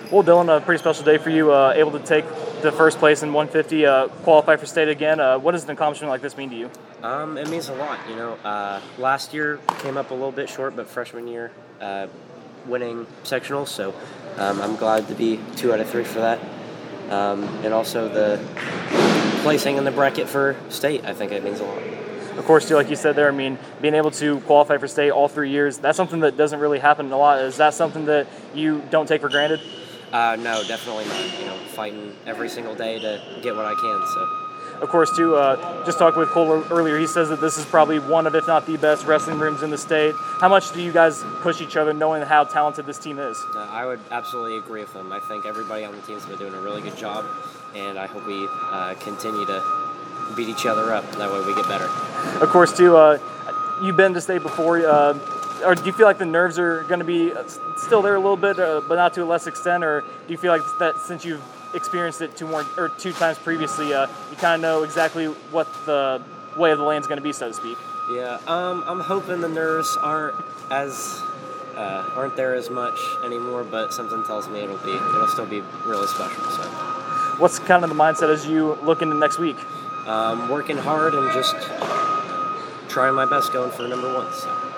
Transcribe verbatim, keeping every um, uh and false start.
Well, Dylan, a pretty special day for you, uh, able to take the first place in one fifty, uh, qualify for state again. Uh, what does an accomplishment like this mean to you? Um, it means a lot, you know. Uh, last year came up a little bit short, but freshman year, uh, winning sectionals, so um, I'm glad to be two out of three for that. Um, and also the placing in the bracket for state, I think it means a lot. Of course, too, like you said there, I mean, being able to qualify for state all three years, that's something that doesn't really happen a lot. Is that something that you don't take for granted? Uh, no, definitely not. You know, fighting every single day to get what I can, so. Of course, too, uh, just talking with Cole earlier, he says that this is probably one of, if not the best, wrestling rooms in the state. How much do you guys push each other knowing how talented this team is? Uh, I would absolutely agree with them. I think everybody on the team's been doing a really good job, and I hope we uh, continue to beat each other up. That way we get better. Of course, too, uh, you've been to state before. Uh, or do you feel like the nerves are going to be still there a little bit, uh, but not to a less extent? Or do you feel like that since you've experienced it two more or two times previously, uh, you kind of know exactly what the way of the land's going to be, so to speak? Yeah, um, I'm hoping the nerves aren't as uh, aren't there as much anymore, but something tells me it'll be it'll still be really special. So, what's kind of the mindset as you look into next week? Um, working hard and just trying my best, going for number one. So.